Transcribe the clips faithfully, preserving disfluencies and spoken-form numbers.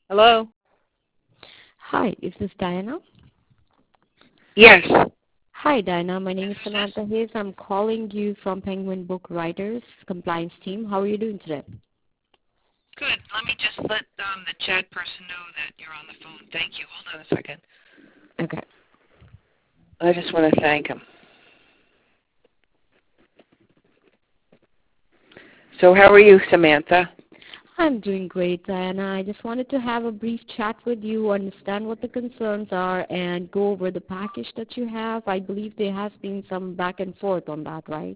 Hello? Hi, is this Diana? Yes. Hi, Diana. My name is Samantha Hayes. I'm calling you from Penguin Book Writers Compliance Team. How are you doing today? Good. Let me just let um, the chat person know that you're on the phone. Thank you. Hold on a second. Okay. I just want to thank him. So how are you, Samantha? I'm doing great, Diana. I just wanted to have a brief chat with you, understand what the concerns are, and go over the package that you have. I believe there has been some back and forth on that, right?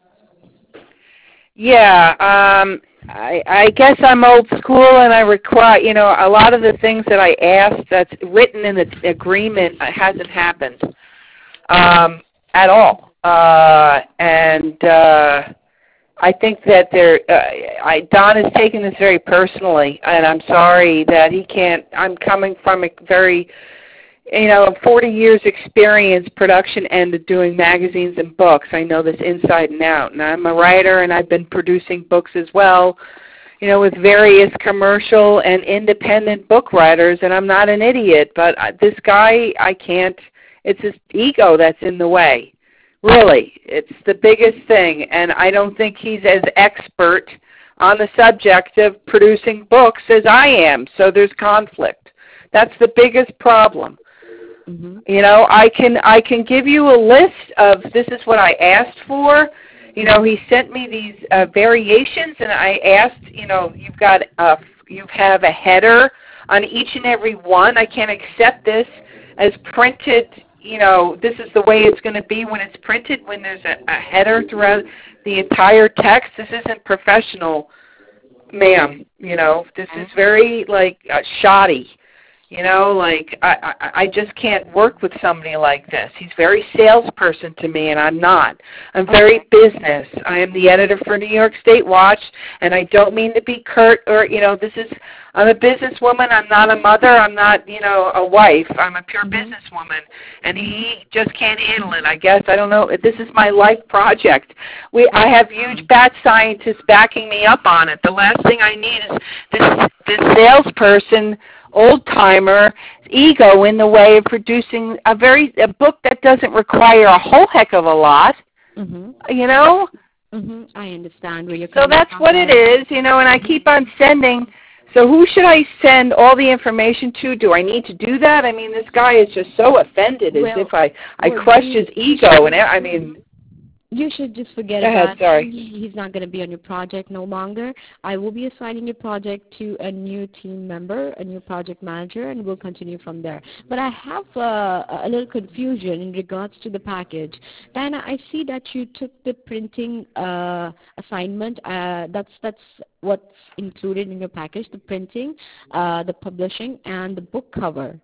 Yeah, um, I, I guess I'm old school, and I require, you know, a lot of the things that I asked that's written in the agreement hasn't happened um, at all. Uh, and uh, I think that there, uh, I, Don is taking this very personally, and I'm sorry that he can't. I'm coming from a very, you know, forty years experience production end of doing magazines and books. I know this inside and out, and I'm a writer, and I've been producing books as well, you know, with various commercial and independent book writers, and I'm not an idiot, but this guy, I can't. It's his ego that's in the way. Really, it's the biggest thing, and I don't think he's as expert on the subject of producing books as I am, so there's conflict. That's the biggest problem. Mm-hmm. You know, I can I can give you a list of this is what I asked for. You know, he sent me these uh, variations, and I asked, you know, you've got a, you have a header on each and every one. I can't accept this as printed. You know, this is the way it's going to be when it's printed, when there's a, a header throughout the entire text. This isn't professional, ma'am. You know, this is very, like, uh, shoddy. You know, like, I, I, I just can't work with somebody like this. He's very salesperson to me, and I'm not. I'm very business. I am the editor for New York State Watch, and I don't mean to be curt or, you know, this is, I'm a businesswoman. I'm not a mother. I'm not, you know, a wife. I'm a pure Mm-hmm. businesswoman, and he just can't handle it, I guess. I don't know. This is my life project. We, I have huge bat scientists backing me up on it. The last thing I need is this, this salesperson, old-timer ego in the way of producing a very a book that doesn't require a whole heck of a lot, Mm-hmm. you know? Mm-hmm. I understand where you're So coming that's from. what it is, you know, and I keep on sending. So who should I send all the information to? Do I need to do that? I mean, this guy is just so offended as Well, if I, I well, crushed you, his ego. And I mean, You should just forget go ahead, about sorry. him. He's not going to be on your project no longer. I will be assigning your project to a new team member, a new project manager, and we'll continue from there. But I have uh, a little confusion in regards to the package. Diana, I see that you took the printing uh, assignment. Uh, that's that's what's included in your package, the printing, uh, the publishing, and the book cover.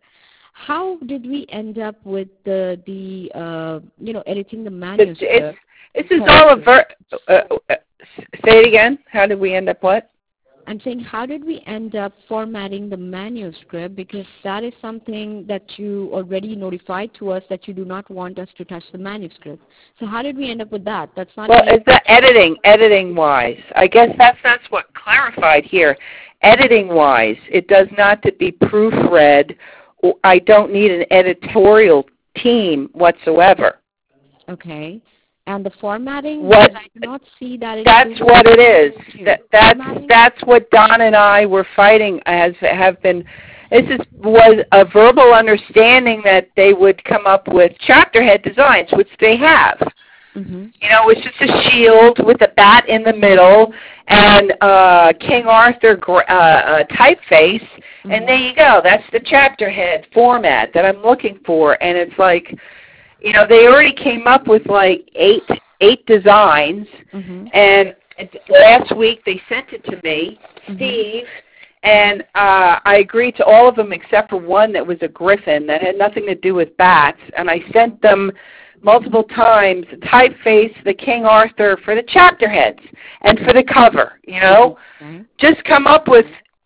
How did we end up with the, the uh, you know, editing the manuscript? It's, this is all a ver- uh, uh, say it again. How did we end up what? I'm saying, how did we end up formatting the manuscript? Because that is something that you already notified to us that you do not want us to touch the manuscript. So how did we end up with that? That's not. Well, is that editing, editing-wise? I guess that's that's what clarified here. Editing-wise, it does not to be proofread. I don't need an editorial team whatsoever. Okay. And the formatting, what, I do not see that. That's what it is. That, that's that's what Don and I were fighting as have been. This is, was a verbal understanding that they would come up with chapter head designs, which they have. Mm-hmm. You know, it's just a shield with a bat in the middle and uh, King Arthur uh, uh, typeface, mm-hmm. and there you go. That's the chapter head format that I'm looking for, and it's like, you know, they already came up with like eight eight designs, mm-hmm. and last week they sent it to me, mm-hmm. Steve, and uh, I agreed to all of them except for one that was a griffin that had nothing to do with bats, and I sent them multiple times typeface the King Arthur for the chapter heads and for the cover, you know. Mm-hmm. Just come up with,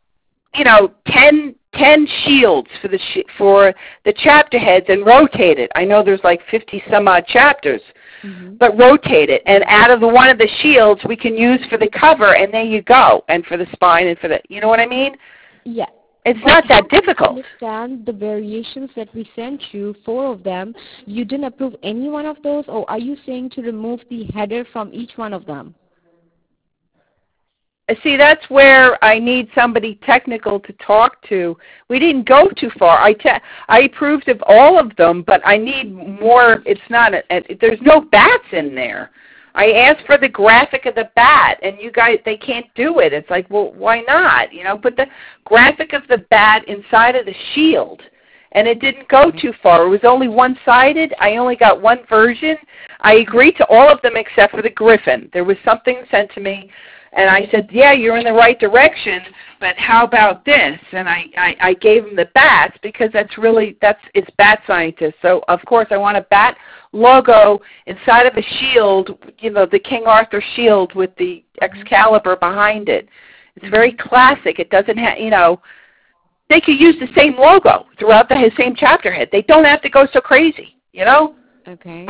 you know, ten, ten shields for the sh- for the chapter heads and rotate it. I know there's like fifty some odd chapters, mm-hmm. but rotate it. And out of the one of the shields we can use for the cover, and there you go. And for the spine and for the, you know what I mean? Yeah. It's not that difficult. I understand the variations that we sent you, four of them. You didn't approve any one of those, or are you saying to remove the header from each one of them? See, that's where I need somebody technical to talk to. We didn't go too far. I te- I approved of all of them, but I need more. It's not a, a, there's no bats in there. I asked for the graphic of the bat, and you guys, they can't do it. It's like, well, why not? You know, put the graphic of the bat inside of the shield, and it didn't go too far. It was only one-sided. I only got one version. I agreed to all of them except for the griffin. There was something sent to me, and I said, yeah, you're in the right direction, but how about this? And I, I, I gave him the bats because that's really, that's it's bat scientists. So, of course, I want a bat logo inside of a shield, you know, the King Arthur shield with the Excalibur behind it. It's very classic. It doesn't have, you know, they could use the same logo throughout the same chapter head. They don't have to go so crazy, you know? Okay.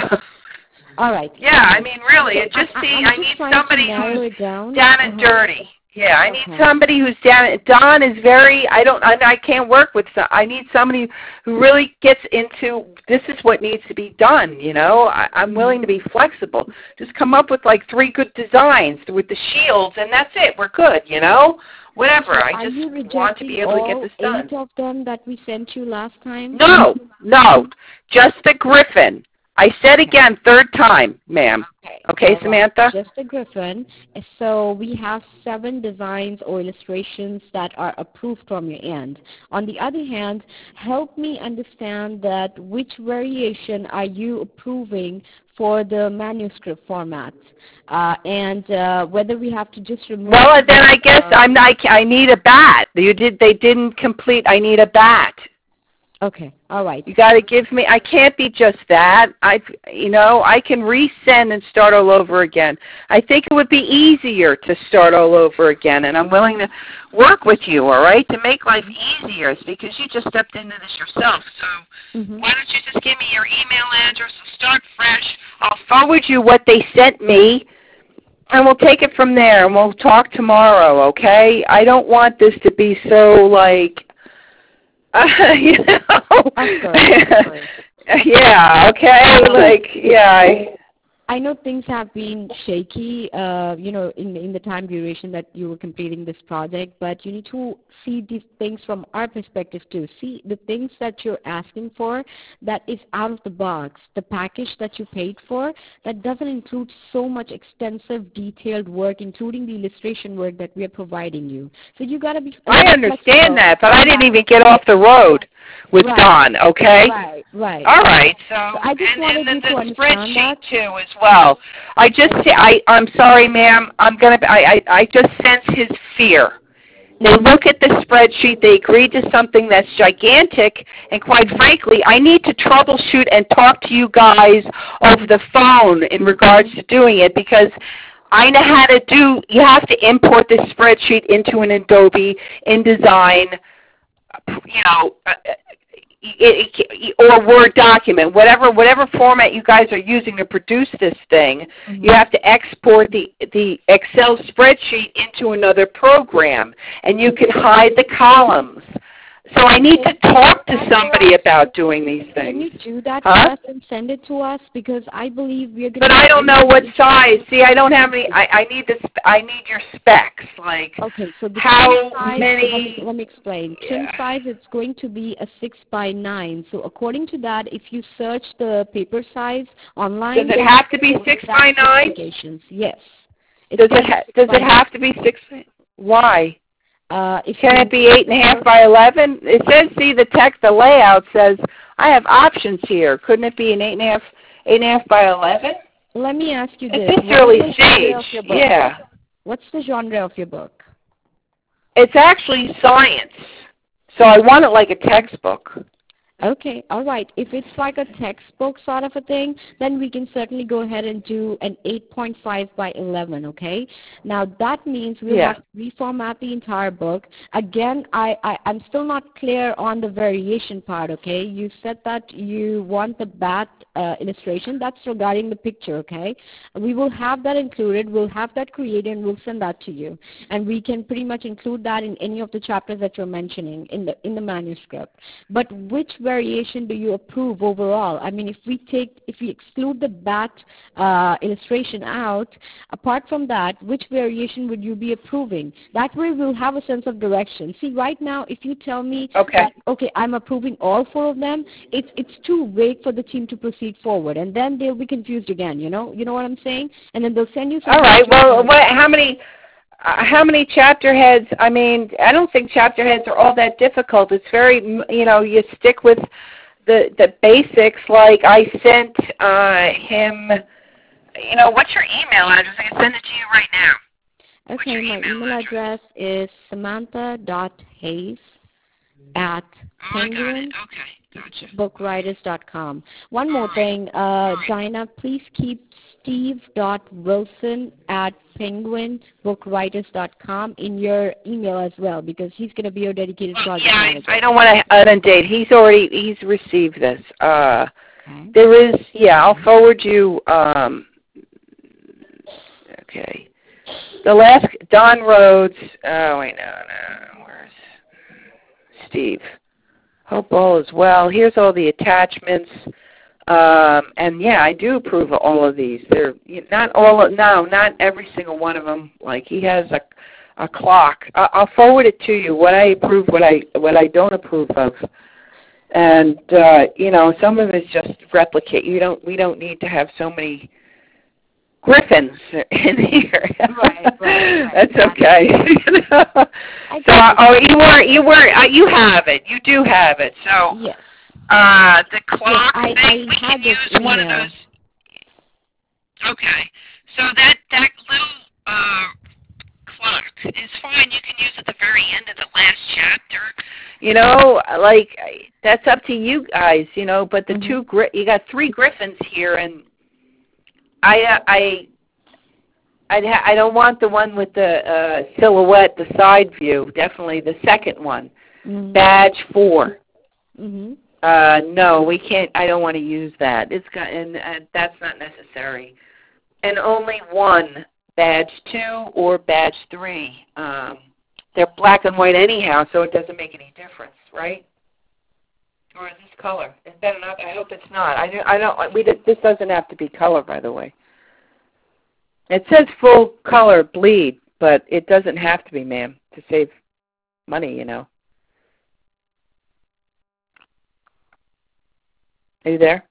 All right. Yeah, I mean, really, it just I, see, I'm I just need trying somebody to narrow who's it down. down and Uh-huh. dirty. Yeah, I need Okay. somebody who's down. Don is very. I don't. I, I can't work with. Some, I need somebody who really gets into. This is what needs to be done. You know, I, I'm willing to be flexible. Just come up with like three good designs with the shields, and that's it. We're good. You know, whatever. So I are just you want to be able to get all this done. eight of them that we sent you last time? No, no, just the griffin. I said again, third time, ma'am. Okay, Okay, all Samantha? right. Just a griffin. So we have seven designs or illustrations that are approved from your end. On the other hand, help me understand that which variation are you approving for the manuscript format, uh, and uh, whether we have to just remove. Well, then I guess uh, I'm not, I need a bat. You did. They didn't complete. I need a bat. Okay, all right. You got to give me. I can't be just that. I, you know, I can resend and start all over again. I think it would be easier to start all over again, and I'm willing to work with you. All right, to make life easier, it's because you just stepped into this yourself. So Mm-hmm. why don't you just give me your email address? We'll start fresh. I'll forward you what they sent me. And we'll take it from there, and we'll talk tomorrow, okay? I don't want this to be so, like, uh, you know. Of course, of course. Yeah, okay? Like, yeah. I, I know things have been shaky, uh, you know, in in the time duration that you were completing this project, but you need to see these things from our perspective too. See the things that you're asking for that is out of the box. The package that you paid for, that doesn't include so much extensive, detailed work, including the illustration work that we are providing you. So you got to be. I understand that, but I didn't even get off the road with Right. Don, okay? Right, right. All right, so, So I just and, wanted and you the, to the understand spreadsheet that. too as well. I just, I, I'm sorry, ma'am. I'm gonna. I, I, I just sense his fear. They look at the spreadsheet. They agree to something that's gigantic, and quite frankly, I need to troubleshoot and talk to you guys over the phone in regards to doing it because I know how to do. You have to import this spreadsheet into an Adobe InDesign. You know. Uh, It, it, or Word document, whatever whatever format you guys are using to produce this thing, mm-hmm. you have to export the the Excel spreadsheet into another program, and you can hide the columns. So I need to talk to somebody about doing these things. Can you do that huh? for us and send it to us? Because I believe we're going to... But I don't know what size. See, I don't have any... I, I need this. I need your specs. Like, okay, so the how size, many... Let me, let me explain. Yeah. Trim size, it's going to be a six by nine. So according to that, if you search the paper size online... Does it have to be six by nine? Yes. It's Does it, ha- does it have to be six? Why? Uh, if Can it be eight and a half by eleven? It says, see, the text, the layout says, I have options here. Couldn't it be an eight and a half, eight and a half by eleven? Let me ask you At this. this early stage, yeah. What's the genre of your book? It's actually science. So I want it like a textbook. Okay, all right. If it's like a textbook sort of a thing, then we can certainly go ahead and do an eight point five by eleven, okay? Now, that means we'll Yeah. have to reformat the entire book. Again, I, I, I'm still not clear on the variation part, okay? You said that you want the bat uh, illustration. That's regarding the picture, okay? We will have that included. We'll have that created, and we'll send that to you. And we can pretty much include that in any of the chapters that you're mentioning in the, in the manuscript. But which variation do you approve overall? I mean, if we take, if we exclude the bat uh, illustration out, apart from that, which variation would you be approving? That way we'll have a sense of direction. See, right now, if you tell me, Okay. that, okay, I'm approving all four of them, it's it's too vague for the team to proceed forward, and then they'll be confused again. You know, you know what I'm saying? And then they'll send you. All right. Well, what, how many? Uh, how many chapter heads? I mean, I don't think chapter heads are all that difficult. It's very, you know, you stick with the the basics. Like I sent uh, him, you know, what's your email address? I can send it to you right now. Okay, my email email address? address is samantha dot hayes at Oh, I got it. Okay, gotcha. book writers dot com. One more thing, uh, Dinah, please keep steve dot wilson at penguin book writers dot com in your email as well, because he's going to be your dedicated Well, project yeah, manager. I, I don't want to inundate. He's already he's received this. Uh, Okay. there is, yeah, I'll forward you. Um, okay, the last Don Rhodes. Oh wait, no, no, where's Steve? Hope all is well. Here's all the attachments. Um, and yeah, I do approve of all of these. They're not all. No, not every single one of them. Like he has a a clock. I, I'll forward it to you. What I approve, what I what I don't approve of. And uh, you know, some of it's just replicate. You don't. We don't need to have so many griffins in here. Right, right, right. That's okay. You know? So, oh, you were, you were, uh, you have it. You do have it. So, yes. uh, the clock yes, I, thing, I we had can this use one of email. those. Okay. So that that little uh, clock is fine. You can use at the very end of the last chapter. You know, like that's up to you guys. You know, but the mm-hmm. two gri- you got three griffins here, and I uh, I. I'd ha- I don't want the one with the uh, silhouette, the side view. Definitely the second one, mm-hmm. badge four. Mm-hmm. Uh, no, we can't. I don't want to use that. It's got, and uh, that's not necessary. And only one, badge two or badge three. Um, they're black and white anyhow, so it doesn't make any difference, right? Or is this color? Is that enough? I hope it's not. I don't. I don't. We. This doesn't have to be color, by the way. It says full color bleed, but it doesn't have to be, ma'am, to save money, you know. Are you there?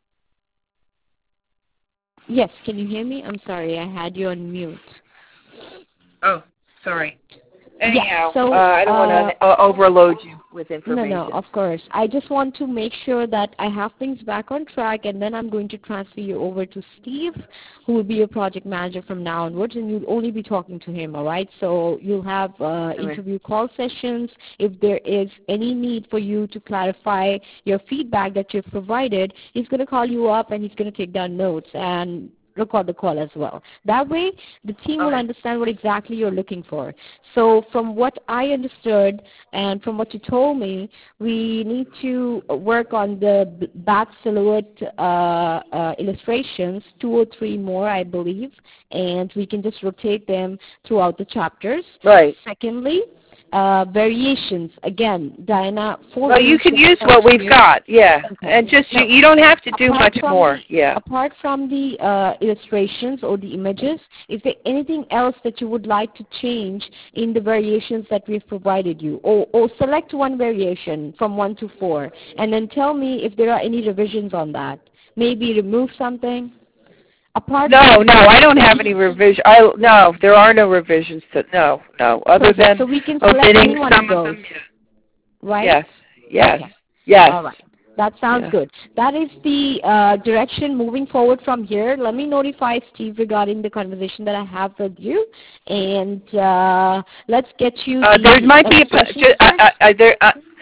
Yes, can you hear me? I'm sorry, I had you on mute. Oh, sorry. Anyhow, yeah, so, uh, I don't uh, want to uh, overload you with information. No, no, of course. I just want to make sure that I have things back on track, and then I'm going to transfer you over to Steve, who will be your project manager from now onwards, and you'll only be talking to him, all right? So you'll have uh, interview call sessions. If there is any need for you to clarify your feedback that you've provided, he's going to call you up, and he's going to take down notes and record the call as well. That way, the team will understand what exactly you're looking for. So from what I understood and from what you told me, we need to work on the bat silhouette uh, uh, illustrations, two or three more, I believe, and we can just rotate them throughout the chapters. Right. Secondly, Uh, variations, again, Diana. Four well, you can use what we've got, yeah, okay. and just you, you don't have to do much more, the, yeah. Apart from the uh, illustrations or the images, is there anything else that you would like to change in the variations that we've provided you, or, or select one variation from one to four, and then tell me if there are any revisions on that. Maybe remove something. Apart no, no, I don't have any revision. I no, there are no revisions to no, no. Other Perfect. than so we can select any one some of those, of them, yeah. right? Yes, yes, okay. yes. All right. That sounds yeah. good. That is the uh, direction moving forward from here. Let me notify Steve regarding the conversation that I have with you, and uh, let's get you. Uh, the there might be a, just, uh, uh, uh, there. Uh,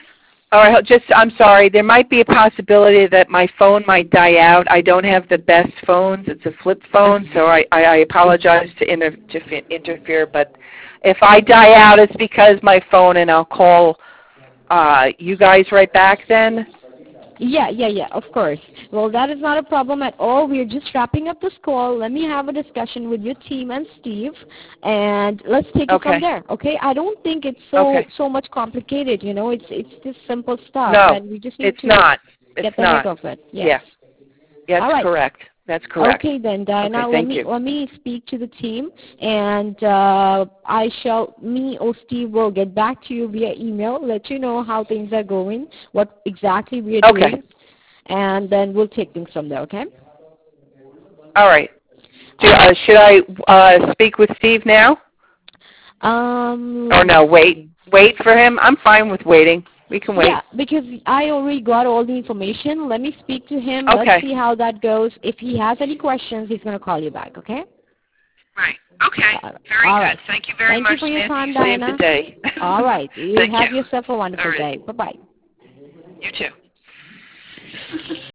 All right, just, I'm sorry, there might be a possibility that my phone might die out. I don't have the best phones. It's a flip phone, so I, I, I apologize to, inter, to interfere, but if I die out, it's because my phone, and I'll call uh, you guys right back then. Yeah, yeah, yeah, of course. Well, that is not a problem at all. We're just wrapping up this call. Let me have a discussion with your team and Steve, and let's take it Okay. from there, okay? I don't think it's so Okay. so much complicated, you know. It's it's just simple stuff, No, and we just need it's to not. get It's the not. hang of it. Yes. Yeah. That's All right. correct. That's correct. Okay then, Diana. Okay, let thank me you. let me speak to the team, and uh, I shall me or Steve will get back to you via email, let you know how things are going, what exactly we are Okay. doing, and then we'll take things from there. Okay? All right. Do, uh, should I uh, speak with Steve now? Um. Or no, wait. Wait for him? I'm fine with waiting. We can wait. Yeah, because I already got all the information. Let me speak to him. Okay. Let's see how that goes. If he has any questions, he's going to call you back. Okay? Right. Okay. Uh, Very all good. right. Thank you very Thank much, you for your Nancy. time, You saved Diana. the day. All right. You Thank have you. yourself a wonderful All right. day. Bye-bye. You too.